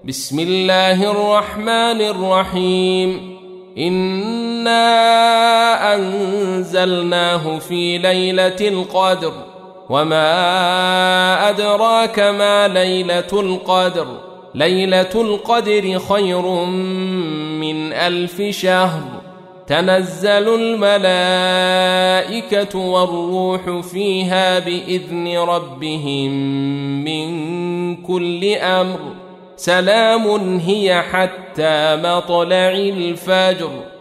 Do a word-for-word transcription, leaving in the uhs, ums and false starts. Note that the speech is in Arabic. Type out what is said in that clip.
بسم الله الرحمن الرحيم إنا أنزلناه في ليلة القدر وما أدراك ما ليلة القدر ليلة القدر خير من ألف شهر تنزل الملائكة والروح فيها بإذن ربهم من كل أمر سلام هي حتى مطلع الفجر.